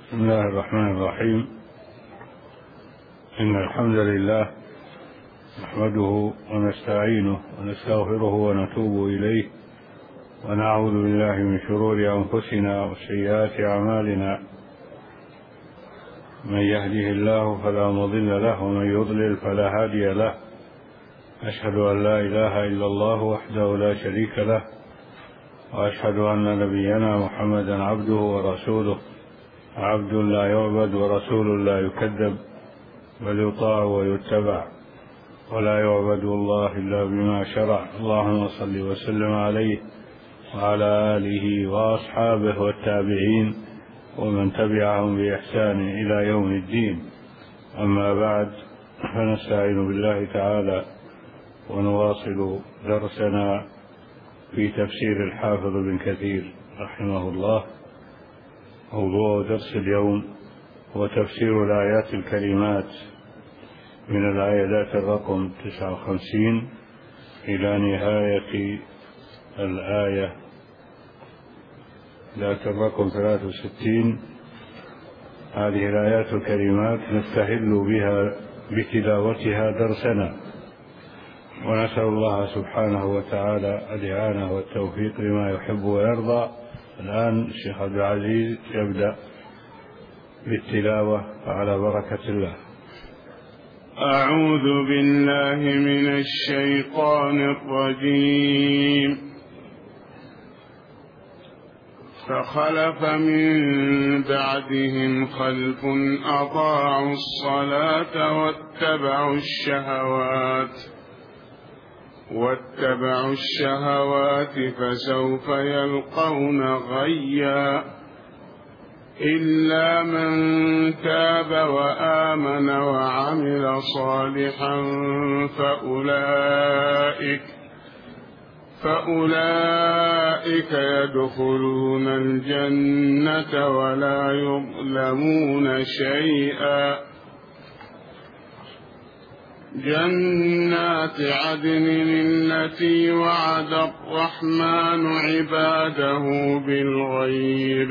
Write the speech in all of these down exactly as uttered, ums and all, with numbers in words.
بسم الله الرحمن الرحيم. إن الحمد لله نحمده ونستعينه ونستغفره ونتوب إليه، ونعوذ بالله من شرور أنفسنا وسيئات أعمالنا. من يهده الله فلا مضل له، ومن يضلل فلا هادي له. أشهد أن لا إله إلا الله وحده لا شريك له، وأشهد أن نبينا محمدا عبده ورسوله، عبد لا يعبد ورسول لا يكذب، بل يطاع ويتبع، ولا يعبد الله إلا بما شرع. اللهم صل وسلم عليه وعلى آله وأصحابه والتابعين ومن تبعهم بإحسان إلى يوم الدين. أما بعد، فنستعين بالله تعالى ونواصل درسنا في تفسير الحافظ بن كثير رحمه الله. موضوع درس اليوم هو تفسير الآيات الكريمات من الآيات الرقم تسعة وخمسين إلى نهاية الآية ذات الرقم ثلاثة وستين. هذه الآيات الكريمات نستهل بها بتلاوتها درسنا، ونسأل الله سبحانه وتعالى الإعانة والتوفيق لما يحب ويرضى. الآن الشيخ عبد العزيز يبدأ بالتلاوة على بركة الله. أعوذ بالله من الشيطان الرجيم. فخلف من بعدهم خلف أضاعوا الصلاة واتبعوا الشهوات واتبعوا الشهوات فسوف يلقون غيا إلا من تاب وآمن وعمل صالحا فأولئك فأولئك يدخلون الجنة ولا يظلمون شيئا. جنات عدن التي وعد الرحمن عباده بالغيب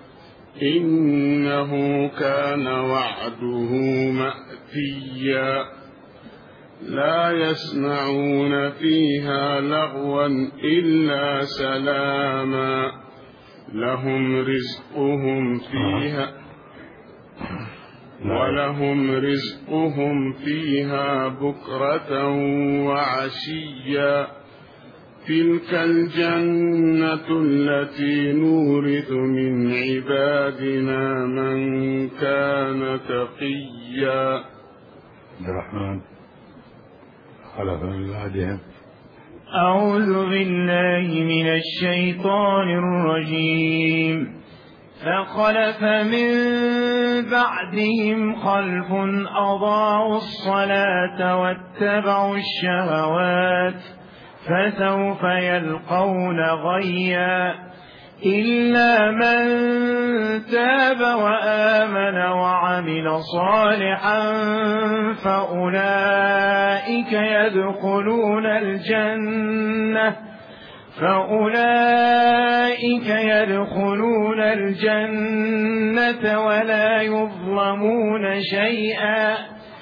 إنه كان وعده مأتيا. لا يسمعون فيها لغوا إلا سلاما لهم رزقهم فيها ولهم رزقهم فيها بكرة وعشيا. تلك الجنة التي نورث من عبادنا من كان تقيا. عبد الرحمن خلف من بعدهم. أعوذ بالله من الشيطان الرجيم. فخلف من بعدهم خلف أضاعوا الصلاة واتبعوا الشهوات فسوف يلقون غيا إلا من تاب وآمن وعمل صالحا فأولئك يدخلون الجنة فأولئك يدخلون الجنة ولا يظلمون شيئا.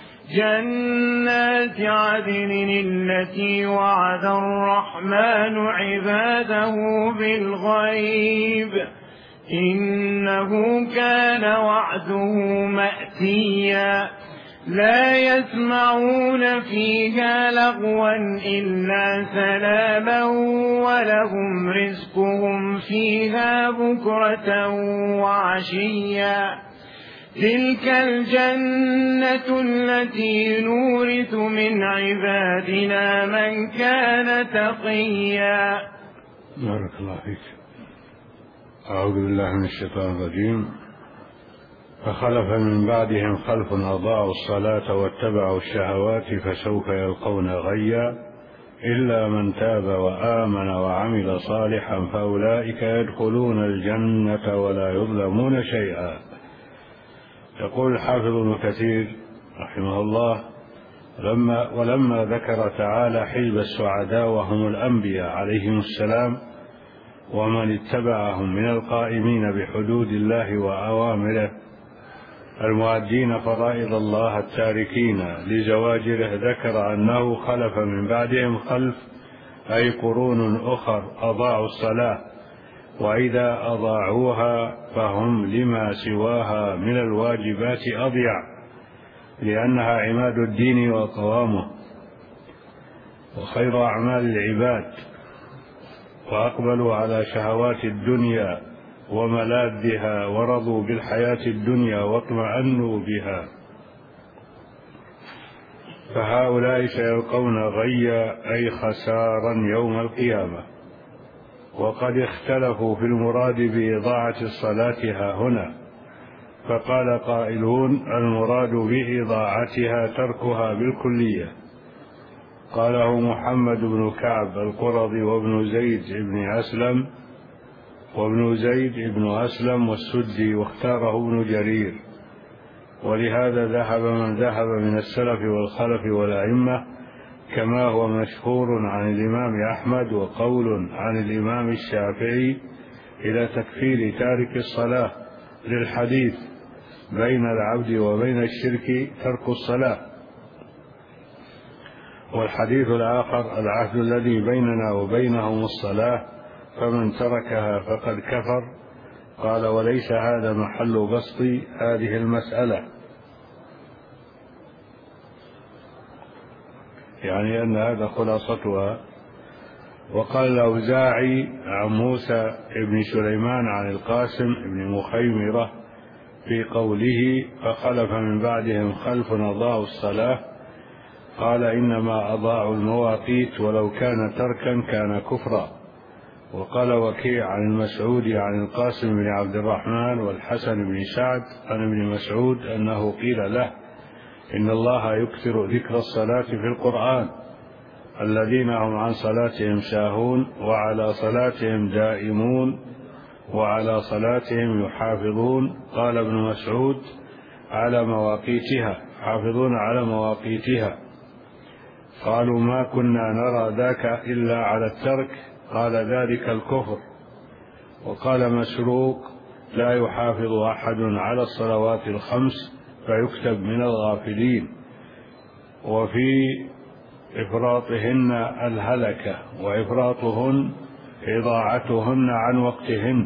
جنات عدن التي وعد الرحمن عباده بالغيب إنه كان وعده مأتيا. لا يسمعون فيها لغوا إلا سلاما ولهم رزقهم فيها بكرة وعشيا. تلك الجنة التي نورث من عبادنا من كان تقيا. بارك الله فيك. أعوذ بالله من الشيطان الرجيم. فخلف من بعدهم خلف أضاعوا الصلاة واتبعوا الشهوات فسوف يلقون غيا إلا من تاب وآمن وعمل صالحا فأولئك يدخلون الجنة ولا يظلمون شيئا. يقول الحافظ ابن كثير رحمه الله: لما ولما ذكر تعالى حزب السعداء وهم الأنبياء عليهم السلام ومن اتبعهم من القائمين بحدود الله وأوامره المؤدين فرائض الله التاركين لزواجره، ذكر أنه خلف من بعدهم خلف، أي قرون أخر أضاعوا الصلاة، وإذا أضاعوها فهم لما سواها من الواجبات أضيع، لأنها عماد الدين وقوامه وخير أعمال العباد، وأقبلوا على شهوات الدنيا وملاذها، ورضوا بالحياة الدنيا واطمأنوا بها، فهؤلاء سيلقون غيا أي خسارا يوم القيامة. وقد اختلفوا في المراد بإضاعة الصلاة ها هنا، فقال قائلون المراد بإضاعتها تركها بالكلية. قاله محمد بن كعب القرظي وابن زيد بن أسلم وابن زيد بن أسلم والسدي، واختاره ابن جرير، ولهذا ذهب من ذهب من السلف والخلف والأئمة، كما هو مشهور عن الإمام أحمد وقول عن الإمام الشافعي إلى تكفير تارك الصلاة، للحديث بين العبد وبين الشرك ترك الصلاة. والحديث الآخر العهد الذي بيننا وبينهم الصلاة، فمن تركها فقد كفر. قال وليس هذا محل بسط هذه المسألة، يعني أن هذا خلاصتها. وقال الأوزاعي عن موسى بن سليمان عن القاسم بن مخيمرة في قوله فخلف من بعدهم خلف أضاعوا الصلاة، قال إنما أضاعوا المواقيت، ولو كان تركا كان كفرا. وقال وكيع عن المسعود عن القاسم بن عبد الرحمن والحسن بن سعد عن ابن مسعود أنه قيل له إن الله يكثر ذكر الصلاة في القرآن، الذين هم عن صلاتهم ساهون وعلى صلاتهم دائمون وعلى صلاتهم يحافظون. قال ابن مسعود على مواقيتها، حافظون على مواقيتها. قالوا ما كنا نرى ذاك إلا على الترك، قال ذلك الكفر. وقال مسروق لا يحافظ أحد على الصلوات الخمس فيكتب من الغافلين، وفي إفراطهن الهلكة، وإفراطهن إضاعتهن عن وقتهن.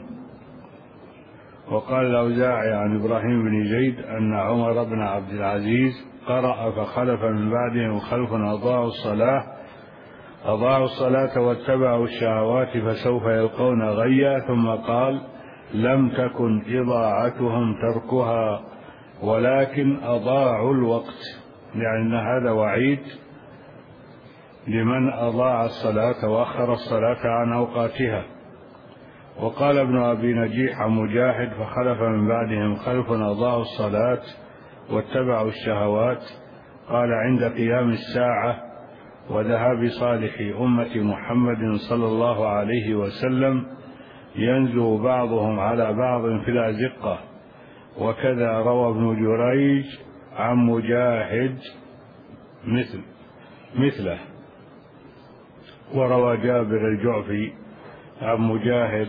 وقال الأوزاعي عن إبراهيم بن زيد أن عمر بن عبد العزيز قرأ فخلف من بعدهم خلف أضاعوا الصلاة أضاعوا الصلاة واتبعوا الشهوات فسوف يلقون غيا، ثم قال لم تكن إضاعتهم تركها ولكن أضاعوا الوقت، لأن هذا وعيد لمن أضاع الصلاة وأخر الصلاة عن أوقاتها. وقال ابن أبي نجيح عن مجاهد فخلف من بعدهم خلف أضاعوا الصلاة واتبعوا الشهوات، قال عند قيام الساعة وذهاب صالح أمة محمد صلى الله عليه وسلم ينزو بعضهم على بعض في الأزقة. وكذا روى ابن جريج عن مجاهد مثل مثله. وروى جابر الجعفي عن مجاهد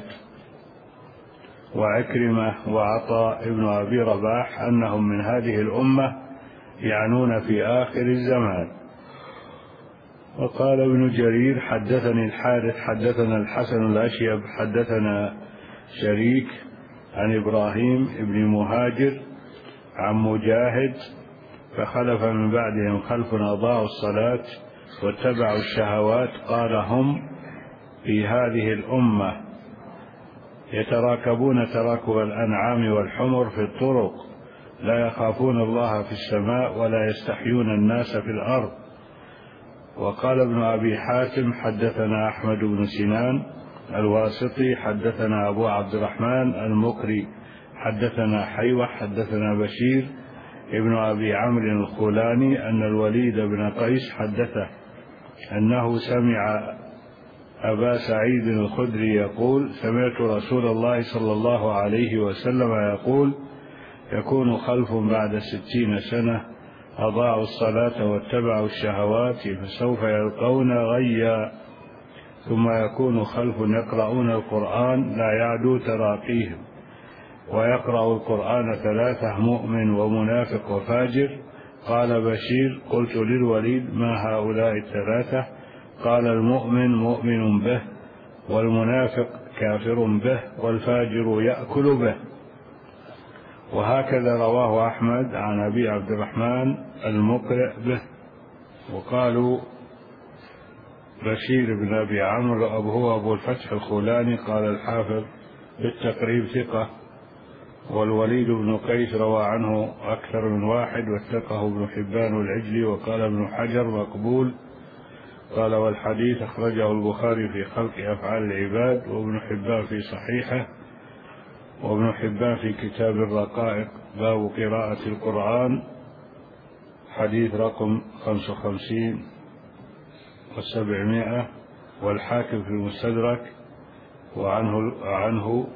وعكرمة وعطاء ابن أبي رباح أنهم من هذه الأمة يعنون في آخر الزمان. وقال ابن جرير حدثني الحارث حدثنا الحسن الأشيب حدثنا شريك عن إبراهيم ابن مهاجر عن مجاهد فخلف من بعدهم خلف أضاعوا الصلاة واتبعوا الشهوات، قال هم في هذه الأمة يتراكبون تراكب الأنعام والحمر في الطرق، لا يخافون الله في السماء ولا يستحيون الناس في الأرض. وقال ابن أبي حاتم حدثنا أحمد بن سنان الواسطي حدثنا أبو عبد الرحمن المقري حدثنا حيوة حدثنا بشير ابن أبي عمرو الخولاني أن الوليد بن قيس حدثه أنه سمع أبا سعيد الخدري يقول سمعت رسول الله صلى الله عليه وسلم يقول يكون خلف بعد ستين سنة أضاعوا الصلاة واتبعوا الشهوات فسوف يلقون غيا، ثم يكون خلف يقرؤون القرآن لا يعدو تراقيهم ويقرأ القرآن ثلاثة مؤمن ومنافق وفاجر؟ قال بشير: قلت للوليد: ما هؤلاء الثلاثة؟ قال: المؤمن مؤمن به، والمنافق كافر به، والفاجر يأكل به. وهكذا رواه أحمد عن أبي عبد الرحمن المقرئ به. وقالوا بشير بن أبي عمرو هو أبو الفتح الخولاني، قال الحافظ بالتقريب ثقة. والوليد بن قيس روى عنه أكثر من واحد، واتقه ابن حبان العجلي، وقال ابن حجر مقبول. قال: والحديث أخرجه البخاري في خلق أفعال العباد، وابن حبان في صحيحه، وابن حبان في كتاب الرقائق باب قراءة القرآن حديث رقم خمسة وخمسين وسبعمائة، والحاكم في المستدرك وعنه عنه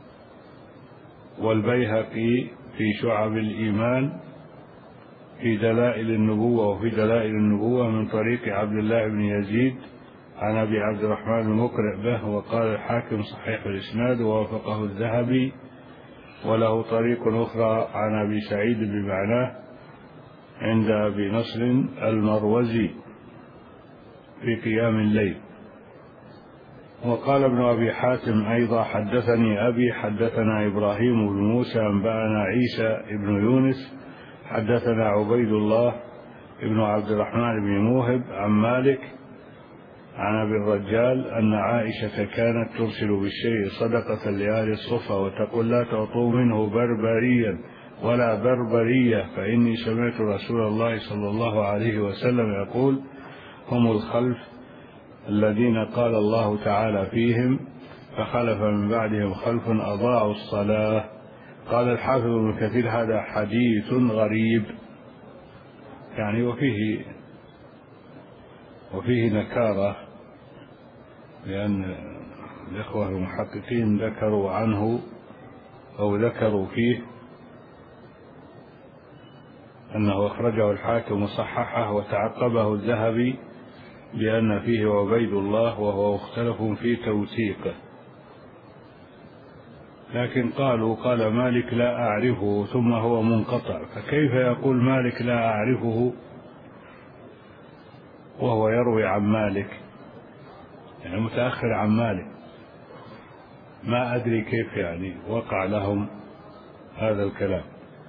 والبيهقي في شعب الإيمان في دلائل النبوة وفي دلائل النبوة من طريق عبد الله بن يزيد عن أبي عبد الرحمن المقرئ به. وقال الحاكم صحيح الإسناد ووافقه الذهبي. وله طريق أخرى عن أبي سعيد بمعناه عند أبي نصر المروزي في قيام الليل. وقال ابن أبي حاتم أيضا: حدثني أبي حدثنا إبراهيم بن موسى أنبأنا عيسى بن يونس حدثنا عبيد الله بن عبد الرحمن بن موهب عن مالك عن أبي الرجال أن عائشة كانت ترسل بالشيء صدقة لآل الصفة وتقول: لا تعطوا منه بربريا ولا بربرية، فإني سمعت رسول الله صلى الله عليه وسلم يقول: هم الخلف الذين قال الله تعالى فيهم: فخلف من بعدهم خلف أضاعوا الصلاة. قال الحافظ ابن كثير: هذا حديث غريب، يعني وفيه وفيه نكارة، لأن الإخوة المحققين ذكروا عنه أو ذكروا فيه أنه أخرجه الحاكم وصححه، وتعقبه الذهبي بأن فيه عبيد الله وهو مختلف في توثيقه. لكن قالوا: قال مالك: لا أعرفه، ثم هو منقطع، فكيف يقول مالك لا أعرفه وهو يروي عن مالك، يعني متأخر عن مالك؟ ما أدري كيف يعني وقع لهم هذا الكلام.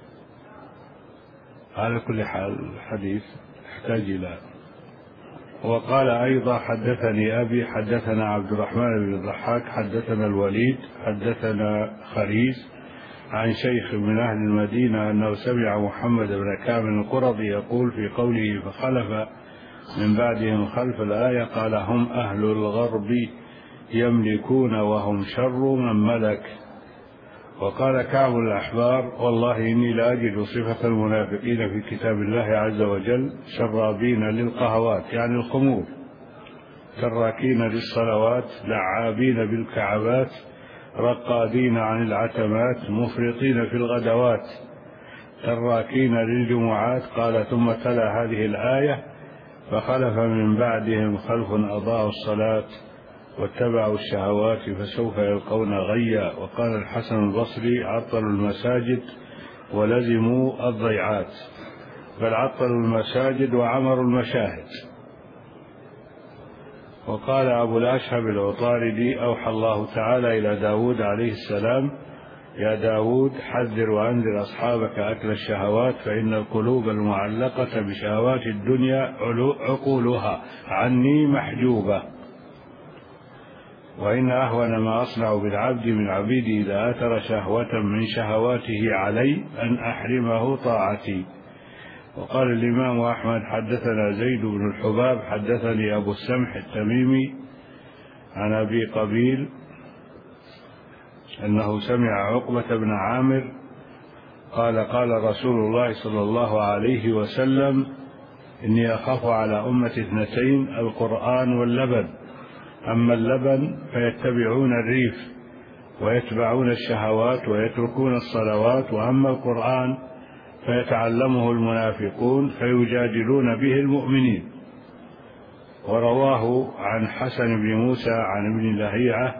على كل حال الحديث يحتاج إلى. وقال أيضا: حدثني أبي حدثنا عبد الرحمن بن الضحاك حدثنا الوليد حدثنا خريز عن شيخ من أهل المدينة أنه سمع محمد بن كامل القرظي يقول في قوله: فخلف من بعدهم خلف الآية، قال: هم أهل الغرب يملكون وهم شر من ملك. وقال كعب الأحبار: والله إني لأجد صفة المنافقين في كتاب الله عز وجل: شرابين للقهوات يعني الخمور، تراكين للصلوات، لعابين بالكعبات، رقادين عن العتمات، مفرطين في الغدوات، تراكين للجمعات. قال: ثم تلا هذه الآية: فخلف من بعدهم خلف أضاعوا الصلاة واتبعوا الشهوات فسوف يلقون غيا. وقال الحسن البصري: عطلوا المساجد ولزموا الضيعات، بل عطلوا المساجد وعمروا المشاهد. وقال أبو الأشهب العطاردي: أوحى الله تعالى إلى داود عليه السلام: يا داود حذر وأنذر أصحابك أكل الشهوات، فإن القلوب المعلقة بشهوات الدنيا عقولها عني محجوبة، وإن أهون ما أصنع بالعبد من عبيدي إذا آثر شهوة من شهواته علي أن أحرمه طاعتي. وقال الإمام أحمد: حدثنا زيد بن الحباب حدثني أبو السمح التميمي عن أبي قبيل أنه سمع عقبة بن عامر قال: قال رسول الله صلى الله عليه وسلم: إني أخاف على أمة اثنتين: القرآن واللبن. أما اللبن فيتبعون الريف ويتبعون الشهوات ويتركون الصلوات، وأما القرآن فيتعلمه المنافقون فيجادلون به المؤمنين. ورواه عن حسن بن موسى عن ابن لهيعة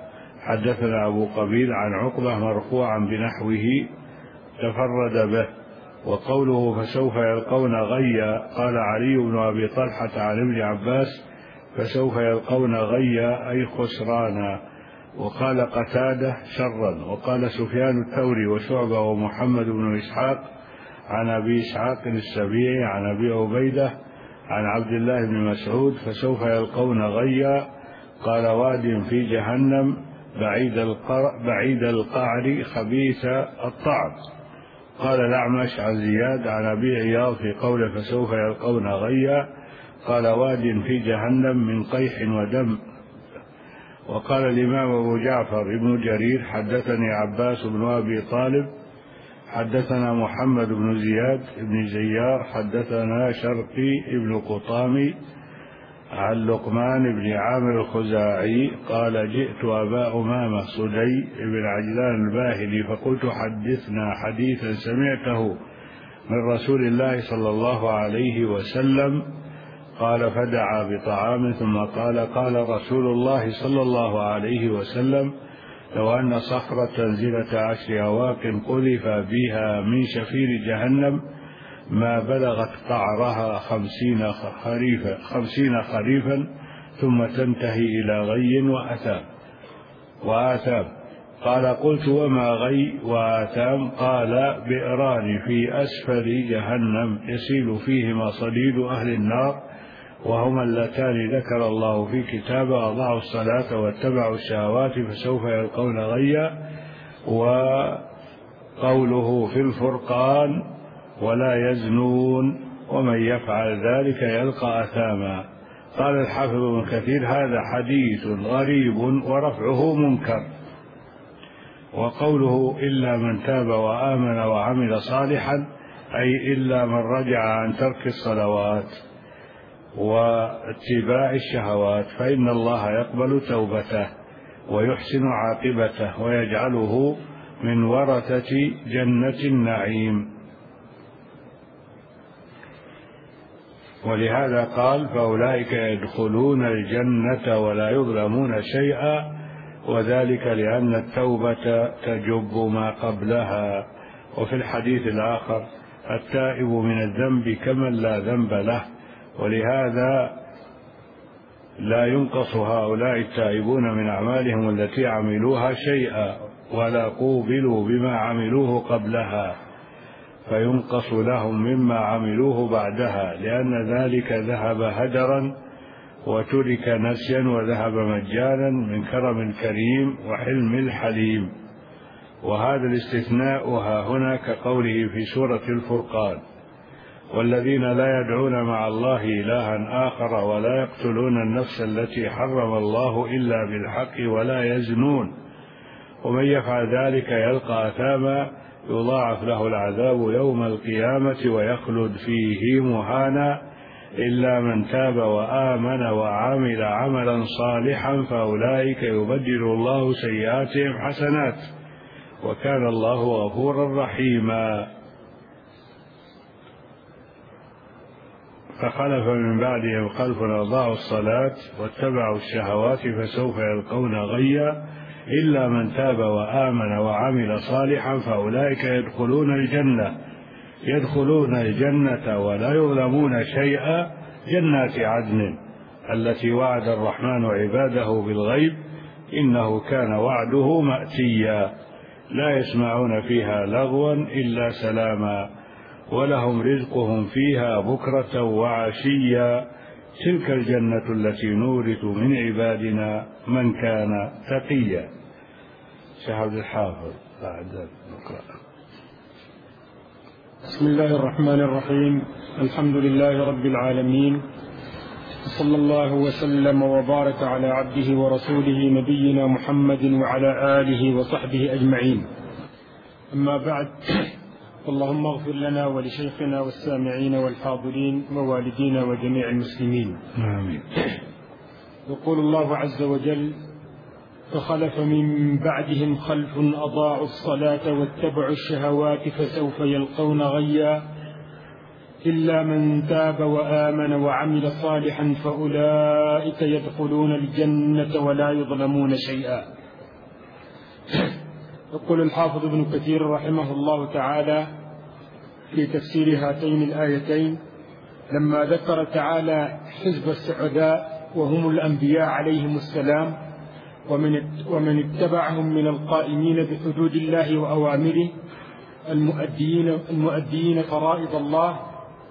حدثنا أبو قبيل عن عقبة مرفوعا بنحوه تفرد به. وقوله فسوف يلقون غيا قال علي بن أبي طلحة عن ابن عباس فسوف يلقون غيا أي خسرانا. وقال قتادة شرا. وقال سفيان الثوري وشعبة ومحمد بن إسحاق عن أبي إسحاق السبيعي عن أبي عبيدة عن عبد الله بن مسعود فسوف يلقون غيا قال واد في جهنم بعيد القعر, بعيد القعر خبيث الطعم. قال الأعمش عن زياد عن أبي عياض في قوله فسوف يلقون غيا قال واد في جهنم من قيح ودم. وقال الإمام أبو جعفر ابن جرير حدثني عباس بن أبي طالب حدثنا محمد بن زياد بن زيار حدثنا شرقي بن قطامي عن لقمان بن عامر الخزاعي قال جئت أبا أمامة صدي بن عجلان الباهلي فقلت حدثنا حديثا سمعته من رسول الله صلى الله عليه وسلم قال فدعا بطعام ثم قال قال رسول الله صلى الله عليه وسلم لو أن صخرة زنة عشر أواق قذف بها من شفير جهنم ما بلغت قعرها خمسين خريفا, خمسين خريفا ثم تنتهي إلى غي وأثام وآثام. قال قلت وما غي وآثام قال بئران في أسفل جهنم يسيل فيهما صديد أهل النار وهما اللتان ذكر الله في كتابه أضاعوا الصلاة واتبعوا الشهوات فسوف يلقون غيا. وقوله في الفرقان ولا يزنون ومن يفعل ذلك يلقى أثاما. قال الحافظ ابن كثير هذا حديث غريب ورفعه منكر. وقوله إلا من تاب وآمن وعمل صالحا أي إلا من رجع عن ترك الصلوات واتباع الشهوات فإن الله يقبل توبته ويحسن عاقبته ويجعله من ورثة جنة النعيم. ولهذا قال فأولئك يدخلون الجنة ولا يظلمون شيئا وذلك لأن التوبة تجب ما قبلها. وفي الحديث الآخر التائب من الذنب كمن لا ذنب له. ولهذا لا ينقص هؤلاء التائبون من أعمالهم التي عملوها شيئا ولا قوبلوا بما عملوه قبلها فينقص لهم مما عملوه بعدها لأن ذلك ذهب هدرا وترك نسيا وذهب مجانا من كرم الكريم وحلم الحليم. وهذا الاستثناء ها هنا كقوله في سورة الفرقان والذين لا يدعون مع الله إلها آخر ولا يقتلون النفس التي حرم الله إلا بالحق ولا يزنون ومن يفعل ذلك يلقى أثاما يضاعف له العذاب يوم القيامة ويخلد فيه مهانا إلا من تاب وآمن وعمل عملا صالحا فأولئك يبدل الله سيئاتهم حسنات وكان الله غفورا رحيما. فخلف من بعدهم خلف أضاعوا الصلاة واتبعوا الشهوات فسوف يلقون غيا إلا من تاب وآمن وعمل صالحا فأولئك يدخلون الجنة يدخلون الجنة ولا يظلمون شيئا جنات عدن التي وعد الرحمن عباده بالغيب إنه كان وعده مأتيا لا يسمعون فيها لغوا إلا سلاما ولهم رزقهم فيها بكرة وعشيا تلك الجنة التي نورث من عبادنا من كان تقيا. شهد الحافظ بعد نقرأ. بسم الله الرحمن الرحيم الحمد لله رب العالمين صلى الله وسلم وبارك على عبده ورسوله نبينا محمد وعلى آله وصحبه أجمعين. أما بعد اللهم اغفر لنا ولشيخنا والسامعين والحاضرين ووالدينا وجميع المسلمين آمين. يقول الله عز وجل فخلف من بعدهم خلف أضاعوا الصلاة واتبعوا الشهوات فسوف يلقون غيا إلا من تاب وآمن وعمل صالحا فأولئك يدخلون الجنة ولا يظلمون شيئا. يقول الحافظ ابن كثير رحمه الله تعالى في تفسير هاتين الآيتين: لما ذكر تعالى حزب السعداء وهم الأنبياء عليهم السلام ومن ومن اتبعهم من القائمين بحدود الله وأوامره المؤديين المؤديين فرائض الله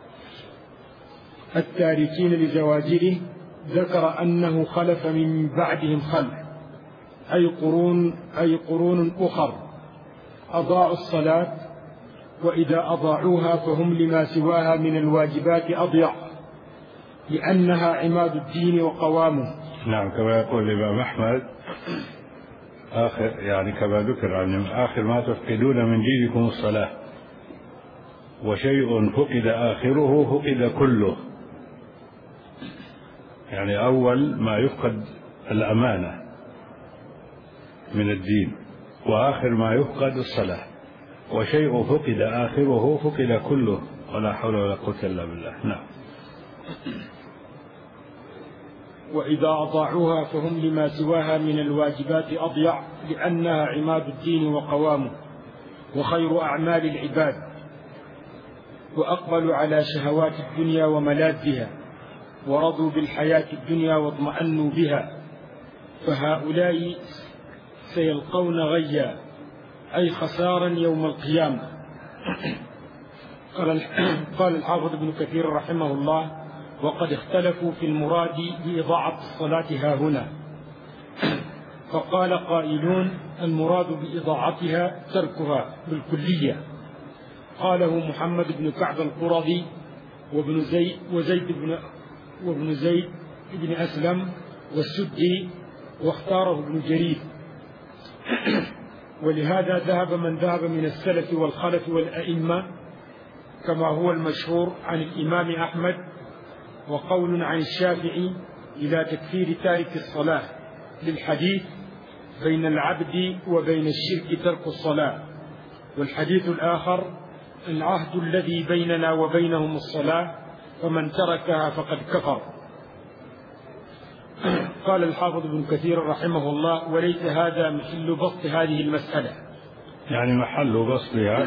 التاركين لزواجره، ذكر أنه خلف من بعدهم خلف، أي قرون أي قرون أخر أضاعوا الصلاة، وإذا أضاعوها فهم لما سواها من الواجبات أضيع، لأنها عماد الدين وقوامه. نعم، كما يقول الإمام أحمد آخر يعني كما ذكر عن آخر ما تفقدون من دينكم الصلاة، وشيء فقد آخره فقد كله. يعني أول ما يفقد الأمانة من الدين، وآخر ما يفقد الصلاة، وشيء فقد آخره فقد كله، ولا حول ولا قوة إلا بالله. نعم. وإذا أضاعوها فهم لما سواها من الواجبات أضيع، لأنها عماد الدين وقوامه وخير أعمال العباد، وأقبلوا على شهوات الدنيا وملاذها، ورضوا بالحياة الدنيا واطمأنوا بها، فهؤلاء سيلقون غيا، أي خسارا يوم القيامة. قال الحافظ ابن كثير رحمه الله: وقد اختلفوا في المراد بإضاعة الصلاة هاهنا، فقال قائلون: المراد بإضاعتها تركها بالكلية. قاله محمد بن كعب القرظي وابن زيد وزيد بن وابن زيد بن أسلم والسدي، واختاره ابن جرير. ولهذا ذهب من ذهب من السلف والخلف والأئمة، كما هو المشهور عن الإمام أحمد وقول عن الشافعي، إلى تكفير تارك الصلاة، للحديث: بين العبد وبين الشرك ترك الصلاة. والحديث الآخر: العهد الذي بيننا وبينهم الصلاة، فمن تركها فقد كفر. قال الحافظ ابن كثير رحمه الله: وليس هذا محل بسط هذه المسألة. يعني محل بسطها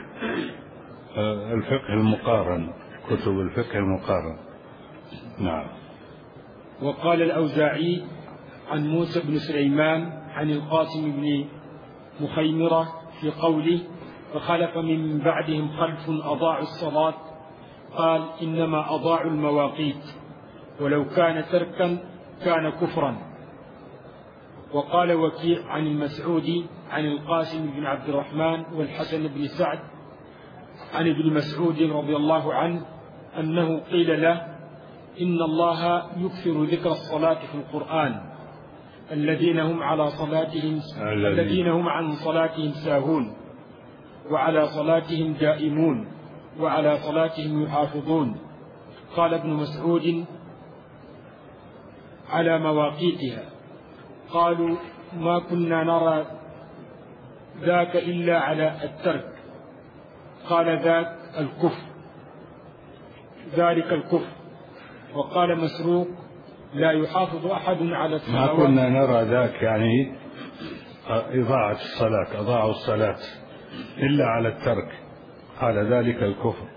الفقه المقارن، كتب الفقه المقارن. نعم. وقال الأوزاعي عن موسى بن سليمان عن القاسم بن مخيمرة في قوله: فخلف من بعدهم خلف أضاعوا الصلاة، قال: إنما أضاعوا المواقيت، ولو كان تركا كان كفرا. وقال وكيع عن المسعودي عن القاسم بن عبد الرحمن والحسن بن سعد عن ابن مسعود رضي الله عنه أنه قيل له: إن الله يكثر ذكر الصلاة في القرآن، الذين هم على صلاتهم الذين هم عن صلاتهم ساهون، وعلى صلاتهم دائمون، وعلى صلاتهم يحافظون. قال ابن مسعود: على مواقيتها. قالوا: ما كنا نرى ذاك إلا على الترك. قال: ذاك الكفر ذلك الكفر. وقال مسروق: لا يحافظ أحد على الصلوات. ما كنا نرى ذاك يعني إضاعة الصلاة، أضاعوا الصلاة إلا على الترك، قال: ذلك الكفر.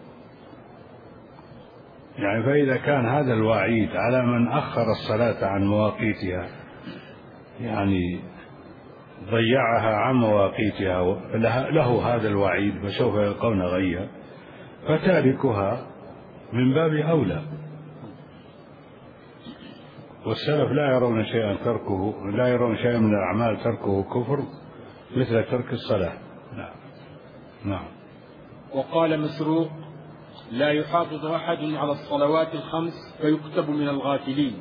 يعني فإذا كان هذا الوعيد على من أخر الصلاة عن مواقيتها، يعني ضيعها عن مواقيتها، له هذا الوعيد فسوف يلقون غيا، فتاركها من باب أولى. والسلف لا يرون شيئا تركه لا يرون شيئا من الأعمال تركه كفر مثل ترك الصلاة. نعم. نعم. وقال مسروق: لا يحافظ أحد على الصلوات الخمس فيكتب من الغافلين،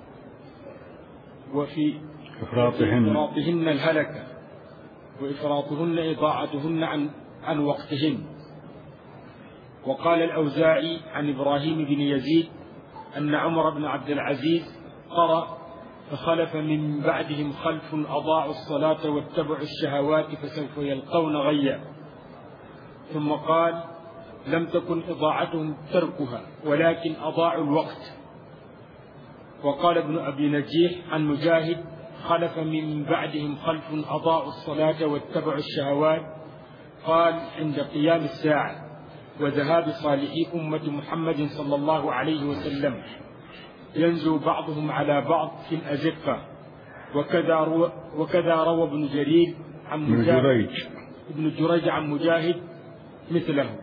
وفي إفراطهن, إفراطهن الهلكة، وإفراطهن إضاعتهن عن, عن وقتهن. وقال الأوزاعي عن إبراهيم بن يزيد أن عمر بن عبد العزيز قرأ: فخلف من بعدهم خلف أضاعوا الصلاة واتبعوا الشهوات فسوف يلقون غيا. ثم قال: لم تكن إضاعتهم تركها، ولكن أضاعوا الوقت. وقال ابن أبي نجيح عن مجاهد: خلف من بعدهم خلف أضاعوا الصلاة واتبعوا الشهوات. قال عند قيام الساعة وذهاب صالحي أمة محمد صلى الله عليه وسلم ينزو بعضهم على بعض في الأزقة. وكذا روى, وكذا روى ابن جرير عن مجاهد ابن جريج عن مجاهد مثله.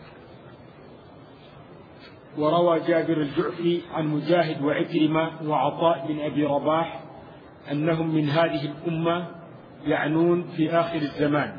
وروى جابر الجعفي عن مجاهد وعكرمة وعطاء بن أبي رباح أنهم من هذه الأمة يعنون في آخر الزمان.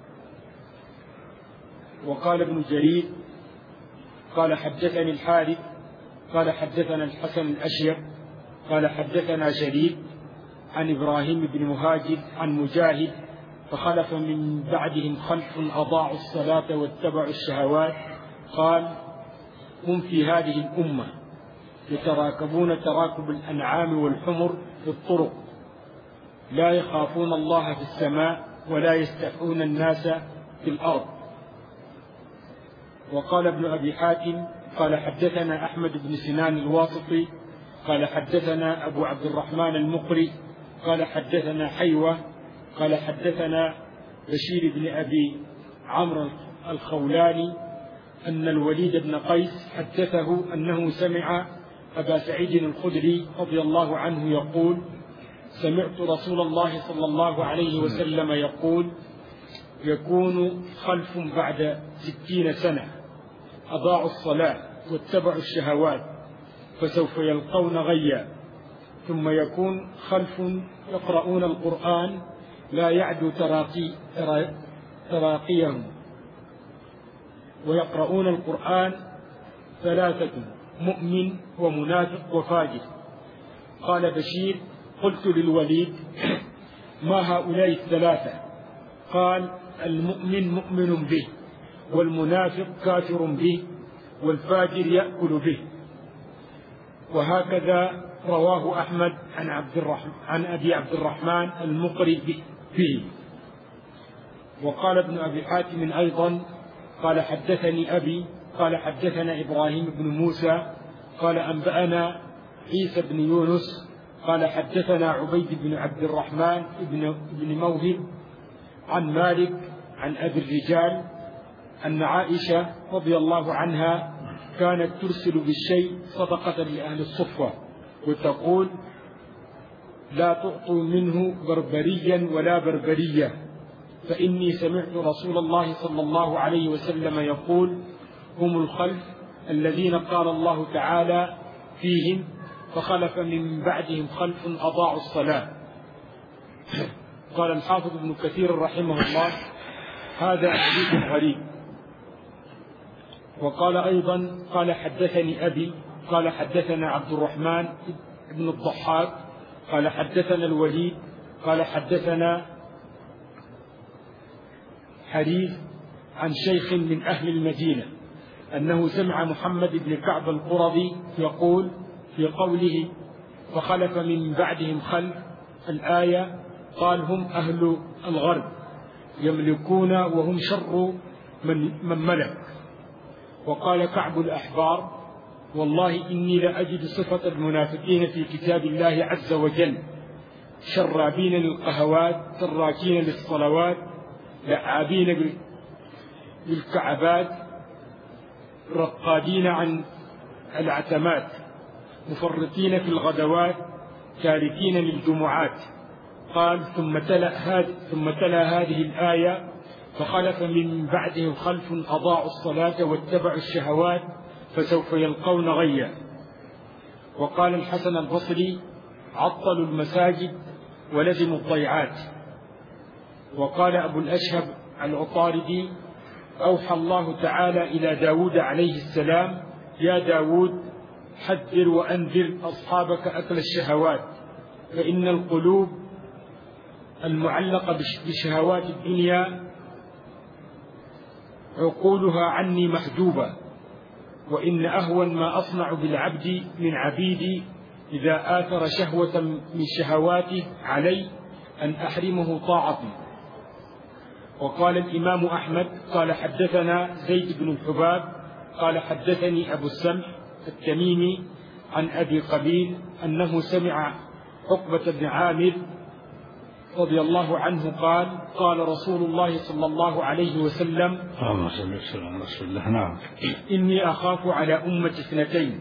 وقال ابن جرير قال حدثني الحارث قال حدثنا الحسن الأشيب قال حدثنا شريك عن إبراهيم بن مهاجر عن مجاهد فخلف من بعدهم خلف أضاعوا الصلاة واتبعوا الشهوات. قال هم في هذه الأمة يتراكبون تراكب الأنعام والحمر في الطرق لا يخافون الله في السماء ولا يستحون الناس في الأرض. وقال ابن أبي حاتم قال حدثنا أحمد بن سنان الواسطي قال حدثنا أبو عبد الرحمن المقري قال حدثنا حيوة قال حدثنا بشير بن أبي عمرو الخولاني أن الوليد بن قيس حدثه أنه سمع أبا سعيد الخدري رضي الله عنه يقول سمعت رسول الله صلى الله عليه وسلم يقول يكون خلف بعد ستين سنة أضاعوا الصلاة واتبعوا الشهوات فسوف يلقون غيا. ثم يكون خلف يقرؤون القرآن لا يعدو تراقي تراقيهم ويقرؤون القرآن ثلاثة مؤمن ومنافق وفاجر. قال بشير قلت للوليد ما هؤلاء الثلاثة؟ قال المؤمن مؤمن به والمنافق كافر به والفاجر يأكل به. وهكذا رواه أحمد عن عبد الرحمن عن أبي عبد الرحمن المقري به. وقال ابن أبي حاتم أيضا قال حدثني أبي قال حدثنا إبراهيم بن موسى قال أنبأنا عيسى بن يونس قال حدثنا عبيد بن عبد الرحمن بن, بن موهب عن مالك عن أبي الرجال أن عائشة رضي الله عنها كانت ترسل بالشيء صدقة لأهل الصفة وتقول لا تعطوا منه بربريا ولا بربرية فإني سمعت رسول الله صلى الله عليه وسلم يقول هم الخلف الذين قال الله تعالى فيهم فخلف من بعدهم خلف أضاعوا الصلاة. قال الحافظ ابن كثير رحمه الله هذا حديث غريب. وقال أيضا قال حدثني أبي قال حدثنا عبد الرحمن بن الضحاك قال حدثنا الوليد قال حدثنا حديث عن شيخ من أهل المدينة أنه سمع محمد بن كعب القرظي يقول في قوله فخلف من بعدهم خلف الآية قال هم أهل الغرب يملكون وهم شر من, من ملك. وقال كعب الأحبار والله إني لأجد صفة المنافقين في كتاب الله عز وجل شرابين للقهوات تراكين للصلوات لعابين بالكعبات رقادين عن العتمات مفرطين في الغدوات تاركين للجمعات. قال ثم تلا هذه ثم تلا هذه الآية فخلف من بعدهم خلف أضاعوا الصلاة واتبعوا الشهوات فسوف يلقون غيا. وقال الحسن البصري عطلوا المساجد ولزموا الضيعات. وقال أبو الأشهب العطاردي أوحى الله تعالى إلى داود عليه السلام يا داود حذر وأنذر أصحابك أكل الشهوات فإن القلوب المعلقة بشهوات الدنيا عقولها عني محجوبة وإن أهون ما أصنع بالعبد من عبيدي إذا آثر شهوة من شهواته علي أن أحرمه طاعتي. وقال الإمام أحمد قال حدثنا زيد بن الحباب قال حدثني أبو السمح التميمي عن أبي قبيل أنه سمع عقبة بن عامر رضي الله عنه قال قال رسول الله صلى الله عليه وسلم اللهم صل وسلم على رسول الله. نعم. إني أخاف على أمة اثنتين: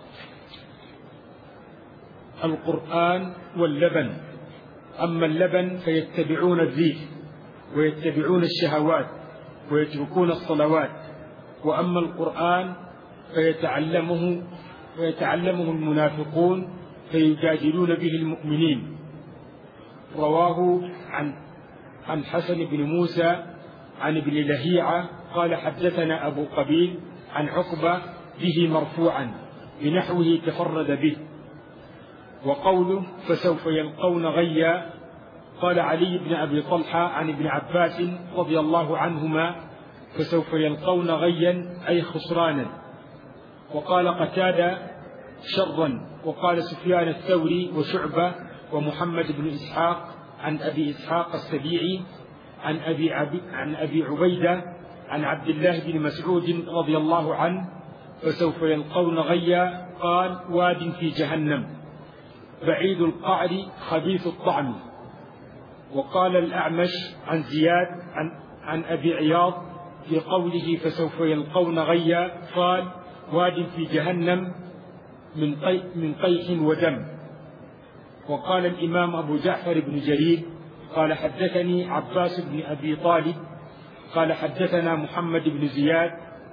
القرآن واللبن. أما اللبن فيتبعون الريح ويتبعون الشهوات ويتركون الصلوات، وأما القرآن فيتعلمه ويتعلمه المنافقون فيجادلون به المؤمنين. رواه عن عن حسن بن موسى عن ابن لهيعة قال حدثنا أبو قبيل عن عقبة به مرفوعا بنحوه تفرد به. وقوله فسوف يلقون غيا قال علي بن أبي طلحة عن ابن عباس رضي الله عنهما فسوف يلقون غيا أي خسرانا. وقال قتادة شرا. وقال سفيان الثوري وشعبة ومحمد بن إسحاق عن أبي إسحاق السبيعي عن أبي, عبي عن أبي عبيدة عن عبد الله بن مسعود رضي الله عنه فسوف يلقون غيا قال واد في جهنم بعيد القعر خبيث الطعم. وقال الأعمش عن زياد عن, عن أبي عياض في قوله فسوف يلقون غيا قال واد في جهنم من قي من قيح ودم. وقال الإمام أبو جعفر بن جرير قال حدثني عباس بن أبي طالب قال حدثنا محمد بن زياد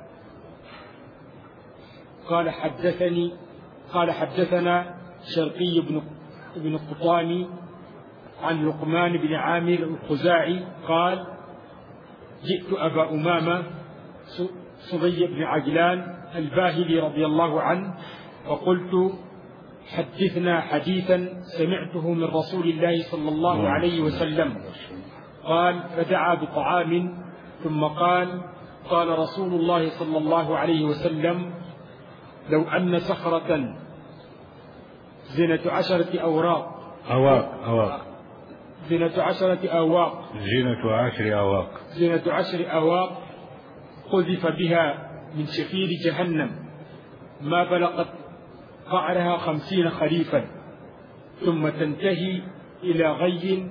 قال حدثني قال حدثنا شرقي بن بن قطاني عن لقمان بن عامر الخزاعي قال جئت أبا أمامة صبي بن عجلان الباهلي رضي الله عنه وقلت حدثنا حديثا سمعته من رسول الله صلى الله عليه وسلم. قال فدعا بطعام ثم قال قال رسول الله صلى الله عليه وسلم لو أن صخرة زنة عشرة أوراق أواق أواق زنة عشرة أواق زينة عشر أواق زنة عشر أواق قذف بها من شفير جهنم ما بلغت قعرها خمسين خريفا ثم تنتهي إلى غي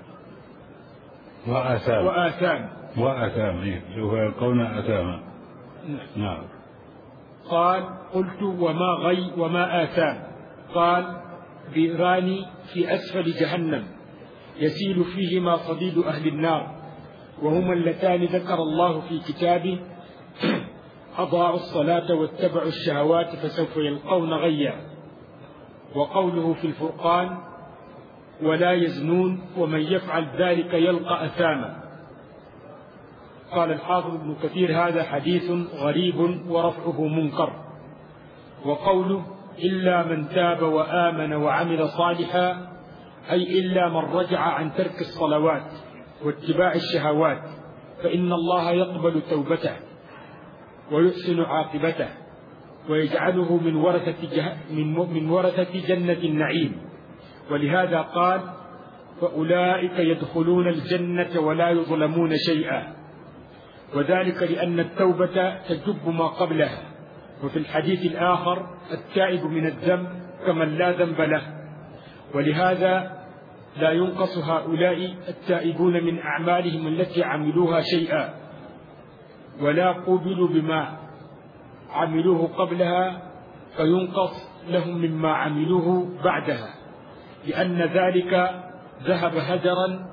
وآثام وآثام وآثام سوف يلقون آثاما. نعم. قال قلت وما غي وما آثام؟ قال بئران في أسفل جهنم يسيل فيهما صديد أهل النار وهما اللتان ذكر الله في كتابه أضاعوا الصلاة واتبعوا الشهوات فسوف يلقون غيا. وقوله في الفرقان ولا يزنون ومن يفعل ذلك يلقى أثاما. قال الحافظ ابن كثير هذا حديث غريب ورفعه منكر. وقوله إلا من تاب وآمن وعمل صالحا أي إلا من رجع عن ترك الصلوات واتباع الشهوات فإن الله يقبل توبته ويحسن عاقبته ويجعله من ورثة, من ورثة جنة النعيم. ولهذا قال فأولئك يدخلون الجنة ولا يظلمون شيئا، وذلك لأن التوبة تجب ما قبلها. وفي الحديث الآخر التائب من الذنب كمن لا ذنب له. ولهذا لا ينقص هؤلاء التائبون من أعمالهم التي عملوها شيئا ولا قوبلوا بما عملوه قبلها فينقص لهم مما عملوه بعدها، لأن ذلك ذهب هدرا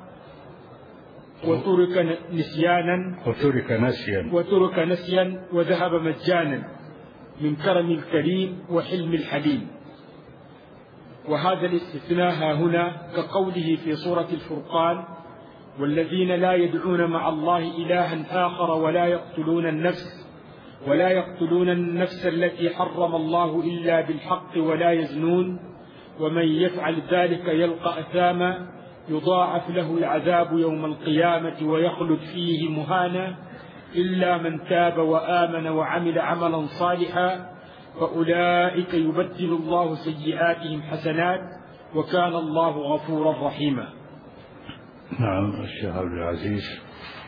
وترك نسيانا وترك نسيا وترك نسيا وذهب مجانا من كرم الكريم وحلم الحليم. وهذا الاستثناء ها هنا كقوله في سورة الفرقان والذين لا يدعون مع الله إلها آخر ولا يقتلون النفس ولا يقتلون النفس التي حرم الله إلا بالحق ولا يزنون ومن يفعل ذلك يلقى أثاما يضاعف له العذاب يوم القيامة ويخلد فيه مهانا إلا من تاب وآمن وعمل عملا صالحا فأولئك يبدل الله سيئاتهم حسنات وكان الله غفورا رحيما. نعم. الشيخ عبد العزيز.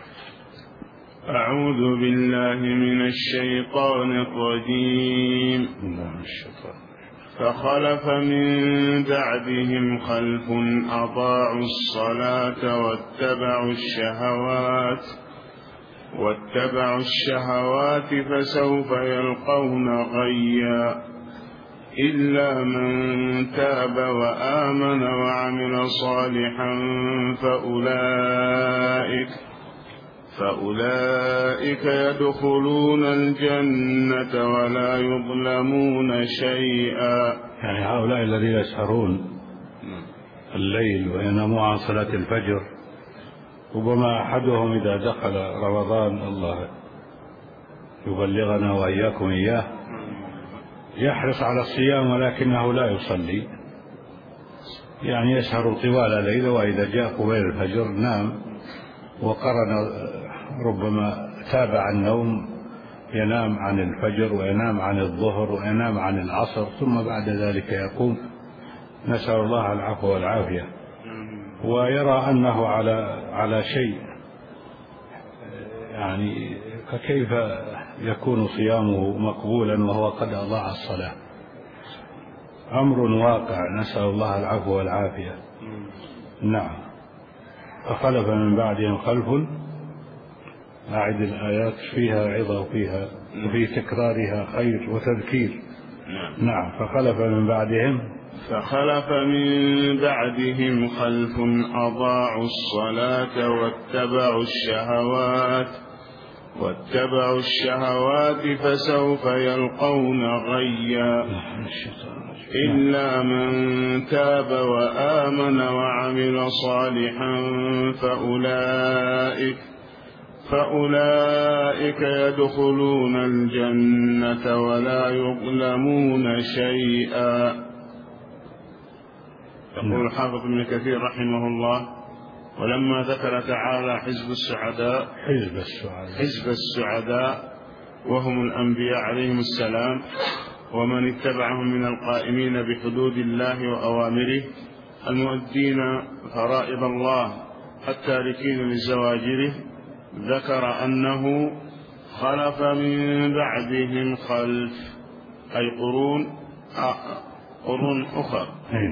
أعوذ بالله من الشيطان الرجيم. فخلف من بعدهم خلف أضاعوا الصلاة واتبعوا الشهوات واتبعوا الشهوات فسوف يلقون غيا إلا من تاب وآمن وعمل صالحا فأولئك فأولئك يدخلون الجنة ولا يظلمون شيئا. يعني هؤلاء الذين يسهرون الليل وينامون عن صلاة الفجر، ربما أحدهم إذا دخل رمضان، الله يبلغنا وإياكم إياه، يحرص على الصيام ولكنه لا يصلي، يعني يسهر طوال الليل، وإذا جاء قبيل الفجر نام وقرن، ربما تابع النوم، ينام عن الفجر وينام عن الظهر وينام عن العصر، ثم بعد ذلك يقوم، نسأل الله العفو والعافية، ويرى أنه على على شيء، يعني فكيف يكون صيامه مقبولا وهو قد أضاع الصلاة؟ أمر واقع، نسأل الله العفو والعافية. نعم. فخلف من بعدهم خلف، أعد الآيات فيها عظة وفيها وفي تكرارها خير وتذكير. نعم. فخلف من بعدهم فخلف من بعدهم خلف أضاعوا الصلاة واتبعوا الشهوات واتبعوا الشهوات فسوف يلقون غيا إلا من تاب وآمن وعمل صالحا فأولئك فأولئك يدخلون الجنة ولا يظلمون شيئا. يقول الحافظ ابن كثير رحمه الله: ولما ذكر تعالى حزب السعداء حزب السعداء حزب السعداء وهم الأنبياء عليهم السلام ومن اتبعهم من القائمين بحدود الله وأوامره المؤدين فرائض الله التاركين لزواجره، ذكر أنه خلف من بعدهم خلف، أي قرون قرون أخرى،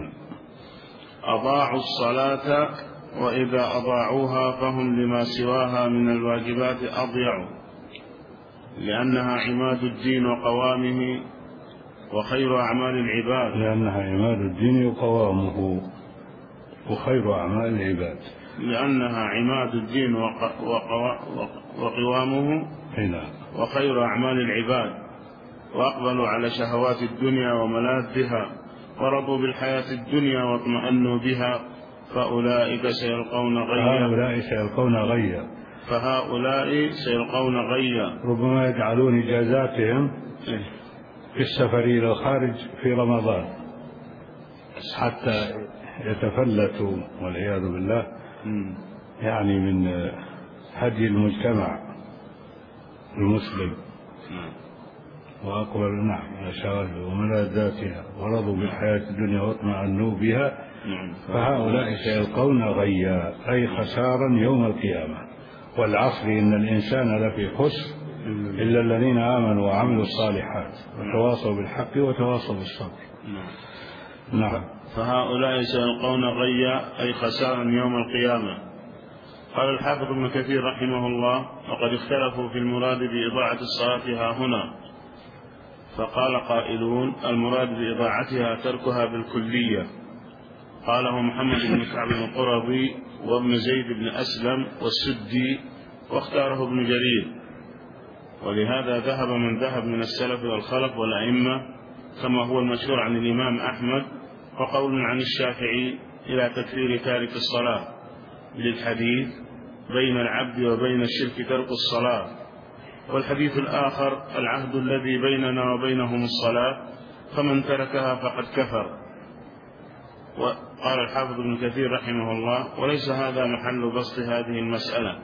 أضاعوا الصلاة، وإذا أضاعوها فهم لما سواها من الواجبات أضيعوا، لأنها عماد الدين وقوامه وخير أعمال العباد لأنها عماد الدين وقوامه وخير أعمال العباد لأنها عماد الدين وقوامه وخير أعمال العباد، وأقبلوا على شهوات الدنيا وملاذها ورضوا بالحياة الدنيا واطمأنوا بها، فأولئك سيلقون غيا فهؤلاء سيلقون غيا فهؤلاء سيلقون غيا ربما يجعلون إجازاتهم في السفر إلى الخارج في رمضان حتى يتفلتوا والعياذ بالله، يعني من هدي المجتمع المسلم، وأقبل نعم على شواهد وملاذاتها ورضوا بالحياة الدنيا واطمأنوا بها، فهؤلاء سيلقون غيا أي خسارا يوم القيامة. والعصر إن الإنسان لفي خسر إلا الذين آمنوا وعملوا الصالحات وتواصوا بالحق وتواصوا بالصبر. نعم. فهؤلاء سيلقون غيا أي خسارا يوم القيامة. قال الحافظ ابن كثير رحمه الله: وقد اختلفوا في المراد بإضاعة الصلاة ها هنا، فقال قائلون: المراد بإضاعتها تركها بالكلية. قاله محمد بن كعب القرظي وابن زيد بن أسلم والسدي، واختاره ابن جرير، ولهذا ذهب من ذهب من السلف والخلف والأئمة، كما هو المشهور عن الإمام أحمد، وقول عن الشافعي إلى تكفير تارك الصلاة للحديث: بين العبد وبين الشرك ترك الصلاة. والحديث الآخر: العهد الذي بيننا وبينهم الصلاة، فمن تركها فقد كفر. وقال الحافظ ابن كثير رحمه الله: وليس هذا محل بسط هذه المسألة.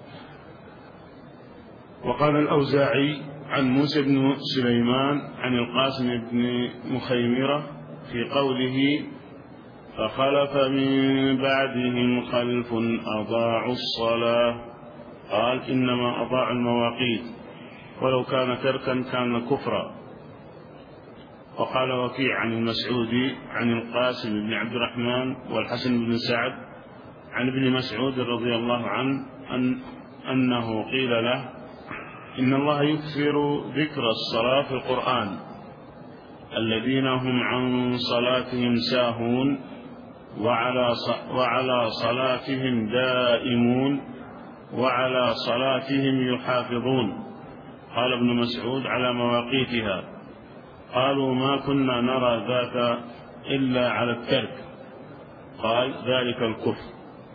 وقال الأوزاعي عن موسى بن سليمان عن القاسم بن مخيمرة في قوله: فخلف من بعدهم خلف أضاعوا الصلاة، قال: إنما أضاعوا المواقيت، ولو كان تركا كان كفرا. وقال وكيع عن المسعودي عن القاسم بن عبد الرحمن والحسن بن سعد عن ابن مسعود رضي الله عنه أن أنه قيل له إن الله يكثر ذكر الصلاة في القرآن الذين هم عن صلاتهم ساهون وعلى وعلى صلاتهم دائمون وعلى صلاتهم يحافظون. قال ابن مسعود على مواقيتها. قالوا ما كنا نرى ذاك إلا على الترك. قال ذلك الكفر.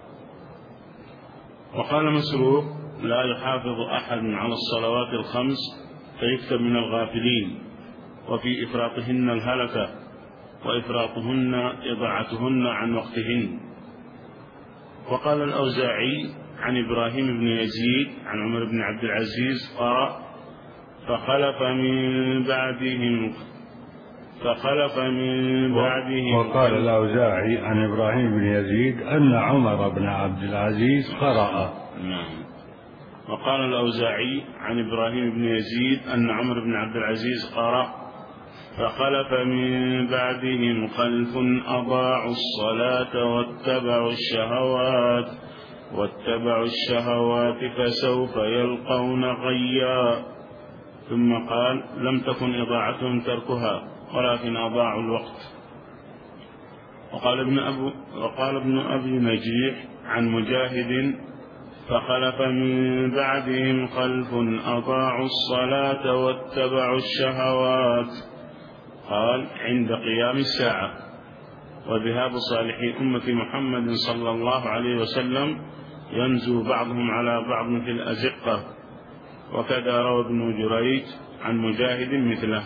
وقال مسروق لا يحافظ أحد على الصلوات الخمس فيكتب من الغافلين، وفي إفراطهن الهلكة وإفراطهن إضاعتهن عن وقتهن. وقال الأوزاعي عن إبراهيم بن يزيد عن عمر بن عبد العزيز قرأ فخلف من بعدهم فخلف من بعدهم. وقال الأوزاعي عن إبراهيم بن يزيد أن عمر بن عبد العزيز قرأ. نعم. وقال الأوزاعي عن إبراهيم بن يزيد أن عمر بن عبد العزيز قرأ فخلف من بعدهم خلف أضاعوا الصلاة واتبعوا الشهوات واتبعوا الشهوات فسوف يلقون غيا. ثم قال لم تكن إضاعتهم تركها ولكن أضاعوا الوقت. وقال ابن, أبو وقال ابن أبي نجيح عن مجاهد فخلف من بعدهم خلف أضاعوا الصلاة واتبعوا الشهوات. قال عند قيام الساعة وذهاب صالحي أمة محمد صلى الله عليه وسلم ينزو بعضهم على بعض في الأزقة. وكذا روى ابن جريج عن مجاهد مثله.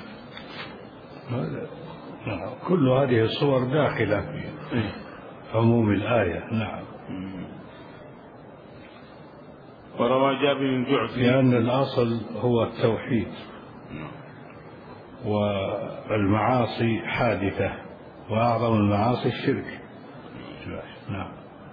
كل هذه الصور داخلة في عموم الآية. نعم. وروى جابر بن جعفر لأن الأصل هو التوحيد والمعاصي حادثة وأعظم المعاصي الشرك. نعم.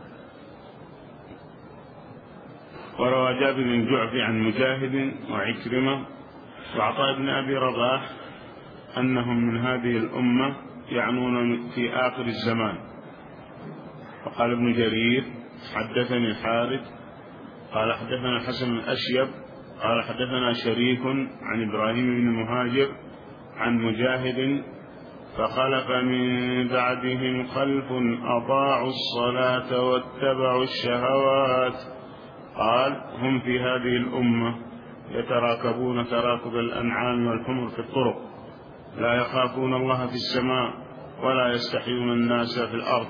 وروى جابر بن جعفر عن مجاهد وعكرمة وعطاء بن أبي رباح أنهم من هذه الأمة يعنون في آخر الزمان. وقال ابن جرير حدثني الحارث قال حدثنا حسن الأشيب قال حدثنا شريك عن إبراهيم بن المهاجر عن مجاهد فخلف من بعدهم خلف أضاعوا الصلاة واتبعوا الشهوات. قال هم في هذه الأمة يتراكبون تراكب الأنعام والحمر في الطرق لا يخافون الله في السماء ولا يستحيون الناس في الأرض.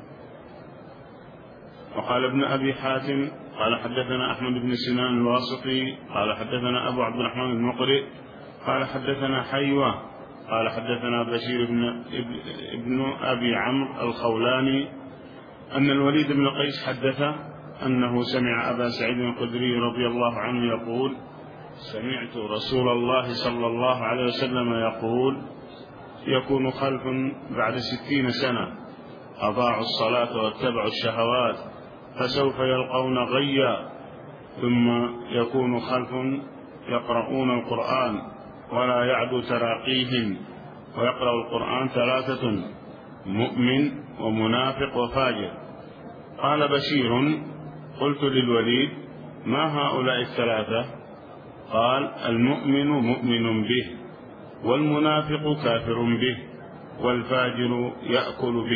وقال ابن أبي حاتم قال حدثنا أحمد بن سنان الواسطي قال حدثنا أبو عبد الرحمن المقرئ قال حدثنا حيوة قال حدثنا بشير بن ابن أبي عمرو الخولاني أن الوليد بن قيس حدثه أنه سمع أبا سعيد الخدري رضي الله عنه يقول سمعت رسول الله صلى الله عليه وسلم يقول يكون خلف بعد ستين سنة أضاعوا الصلاة واتبعوا الشهوات فسوف يلقون غيا. ثم يكون خلف يقرؤون القرآن ولا يعدو تراقيهم ويقرأ القرآن ثلاثة مؤمن ومنافق وفاجر. قال بشير قلت للوليد ما هؤلاء الثلاثة؟ قال المؤمن مؤمن به والمنافق كافر به والفاجر يأكل به.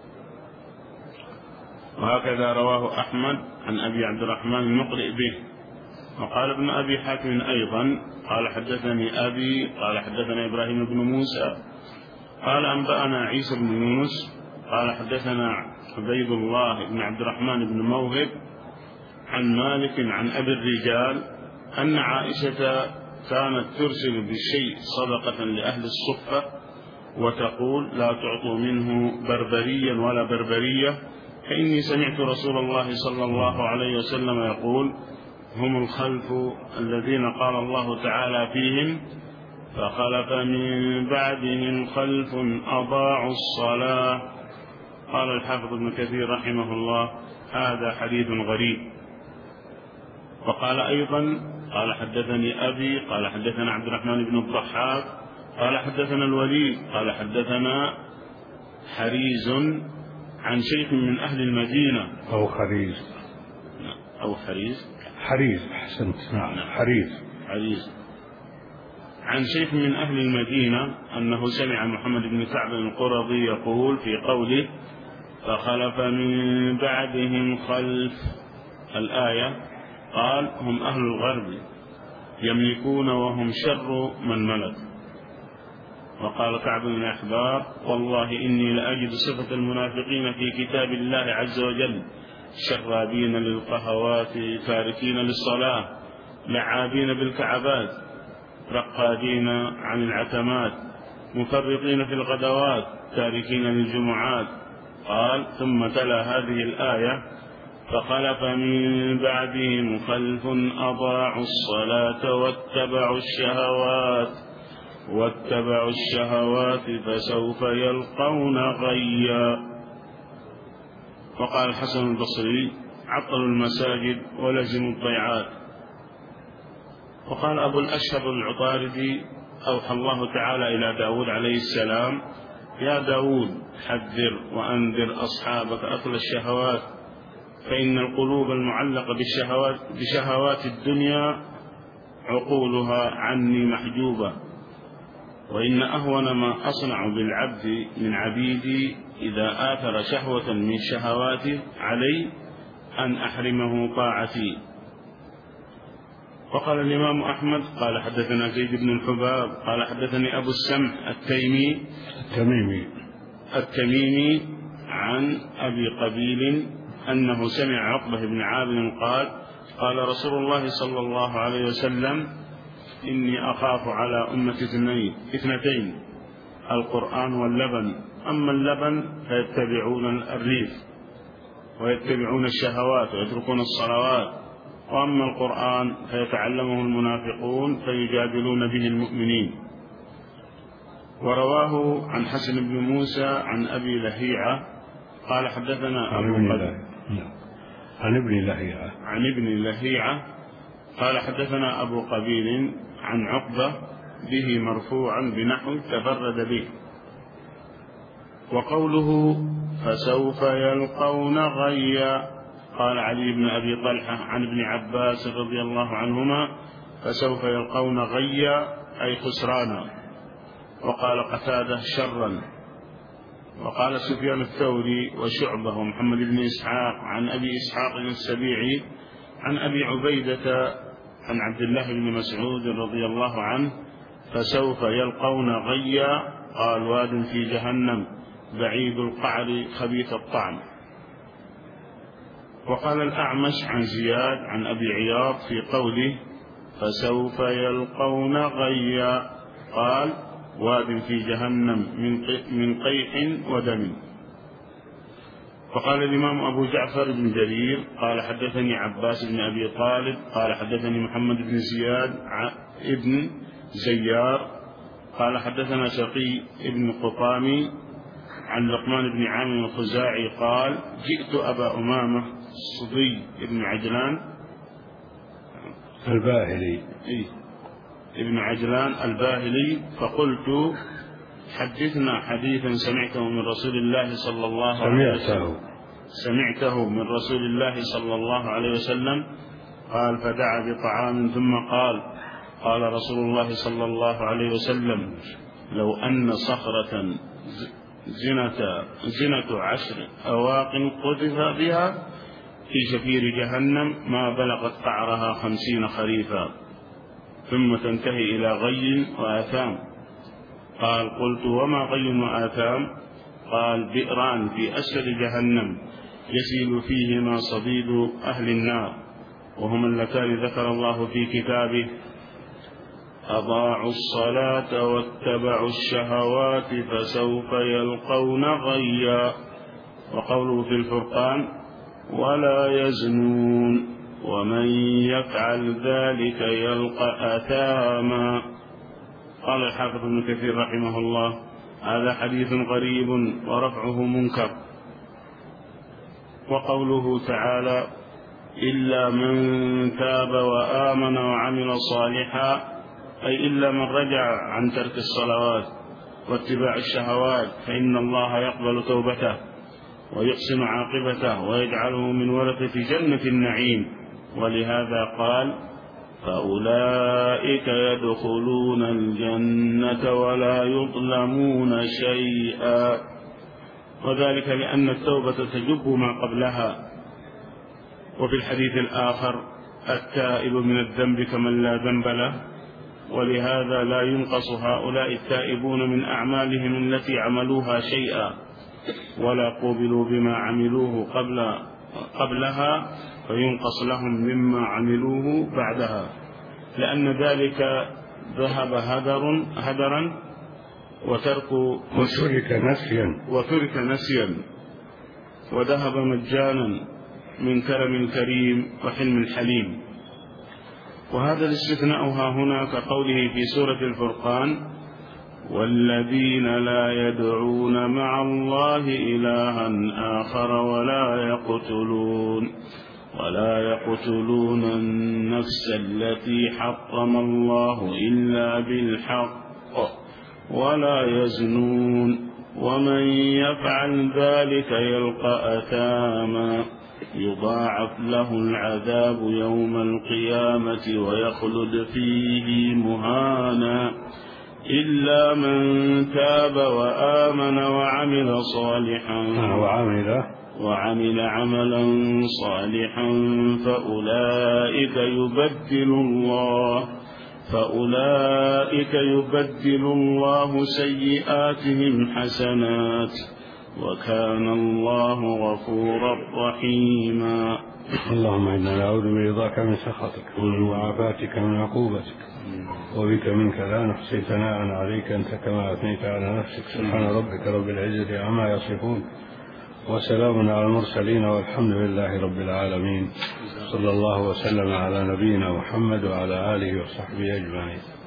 وهكذا رواه أحمد عن أبي عبد الرحمن المقرئ به. وقال ابن أبي حاتم أيضا قال حدثني أبي قال حدثنا إبراهيم بن موسى قال أنبأنا عيسى بن يونس قال حدثنا عبيد الله بن عبد الرحمن بن موهب عن مالك عن أبي الرجال أن عائشة كانت ترسل بالشيء صدقة لأهل الصفة وتقول لا تعطوا منه بربريا ولا بربرية فإني سمعت رسول الله صلى الله عليه وسلم يقول هم الخلف الذين قال الله تعالى فيهم فخلف من بعدهم خلف أضاعوا الصلاة. قال الحافظ ابن كثير رحمه الله هذا حديث غريب. وقال أيضا قال حدثني أبي قال حدثنا عبد الرحمن بن الضحاك قال حدثنا الوليد قال حدثنا حريز عن شيخ من أهل المدينة أو خريز أو حريز حريز أحسنت نعم حريز حريز عن شيخ من أهل المدينة أنه سمع محمد بن كعب القرظي يقول في قوله فخلف من بعدهم خلف الآية قال هم أهل الغرب يملكون وهم شر من ملك. وقال كعب بن أحبار والله إني لأجد صفة المنافقين في كتاب الله عز وجل شرابين للقهوات تاركين للصلاة لعابين بالكعبات رقادين عن العتمات مفرطين في الغدوات تاركين للجمعات. قال ثم تلا هذه الآية فخلف من بعدهم خلف أضاعوا الصلاة واتبعوا الشهوات واتبعوا الشهوات فسوف يلقون غيا. وقال الحسن البصري عطلوا المساجد ولزموا الضيعات. وقال أبو الأشهر العطاردي أوحى الله تعالى إلى داود عليه السلام يا داود حذر وأنذر أصحابك أكل الشهوات فإن القلوب المعلقة بالشهوات, بشهوات الدنيا عقولها عني محجوبة وإن أهون ما أصنع بالعبد من عبيدي إذا آثر شهوة من شهواتي علي أن أحرمه طاعتي. وقال الإمام أحمد قال حدثنا زيد بن الحباب قال حدثني أبو السمح التيمي التميمي التميمي عن أبي قبيل أنه سمع عقبة بن عامر قال قال رسول الله صلى الله عليه وسلم إني أخاف على أمة اثنتين القرآن واللبن أما اللبن فيتبعون الريف ويتبعون الشهوات ويتركون الصلوات وأما القرآن فيتعلمه المنافقون فيجادلون به المؤمنين. ورواه عن حسن بن موسى عن أبي لهيعة قال حدثنا أبو قبيل عن ابن لهيعة عن ابن لهيعة قال حدثنا أبو قبيل عن عقبة به مرفوعا بنحو تفرد به. وقوله فسوف يلقون غيا قال علي بن أبي طلحة عن ابن عباس رضي الله عنهما فسوف يلقون غيا أي خسرانا. وقال قتادة شرا. وقال سفيان الثوري وشعبة ومحمد بن إسحاق عن أبي إسحاق السبيعي عن أبي عبيدة عن عبد الله بن مسعود رضي الله عنه فسوف يلقون غيا قال واد في جهنم بعيد القعر خبيث الطعم. وقال الأعمش عن زياد عن أبي عياض في قوله فسوف يلقون غيا قال واد في جهنم من قيح ودم. وقال الإمام أبو جعفر بن جرير قال حدثني عباس بن أبي طالب قال حدثني محمد بن زياد ابن زيار قال حدثنا شقي ابن قطامي عن لقمان بن عامر الخزاعي قال جئت أبا أمامة الصدي ابن عجلان الباهلي إيه ابن عجلان الباهلي فقلت حدثنا حديثا سمعته من رسول الله صلى الله عليه وسلم سمعته من رسول الله صلى الله عليه وسلم قال فدعا بطعام ثم قال قال رسول الله صلى الله عليه وسلم لو أن صخرة زنة, زنة عشر أواق قذف بها في شفير جهنم ما بلغت قعرها خمسين خريفا ثم تنتهي إلى غي وآثام. قال قلت وما غي وآثام؟ قال بئران في أسفل جهنم يسيل فيهما صديد أهل النار وهما اللتان ذكر الله في كتابه أضاعوا الصلاة واتبعوا الشهوات فسوف يلقون غيا. وقوله في الفرقان ولا يزنون ومن يفعل ذلك يلقى أثاما. قال الحافظ ابن كثير رحمه الله هذا حديث غريب ورفعه منكر. وقوله تعالى إلا من تاب وآمن وعمل صالحا أي إلا من رجع عن ترك الصلوات واتباع الشهوات فإن الله يقبل توبته ويحسن عاقبته ويجعله من ورثة جنة النعيم. ولهذا قال: فأولئك يدخلون الجنة ولا يظلمون شيئا. وذلك لأن التوبة تجب ما قبلها. وفي الحديث الآخر: التائب من الذنب كمن لا ذنب له. ولهذا لا ينقص هؤلاء التائبون من أعمالهم التي عملوها شيئا، ولا قوبلوا بما عملوه قبل قبلها فينقص لهم مما عملوه بعدها، لأن ذلك ذهب هدر هدرا وترك وترك نسيا وترك نسيا وذهب مجانا من كرم الكريم وحلم الحليم. وهذا الاستثناء ها هنا كقوله في سورة الفرقان: والذين لا يدعون مع الله إلها آخر ولا يقتلون ولا يقتلون النفس التي حرم الله إلا بالحق ولا يزنون ومن يفعل ذلك يلقى أثاما يضاعف له العذاب يوم القيامة ويخلد فيه مهانا إلا من تاب وآمن وعمل صالحا وعمل وعمل عملا صالحا فأولئك يبدل الله فأولئك يبدل الله سيئاتهم حسنات وكان الله غفورا رحيما. اللهم إنا نعوذ برضاك من سخطك ومعافاتك من عقوبتك وبك منك لا نحصي ثناء عليك أنت كما أثنيت على نفسك. سبحان ربك رب العزة عما يصفون وسلام على المرسلين والحمد لله رب العالمين. صلى الله وسلم على نبينا محمد وعلى آله وصحبه أجمعين.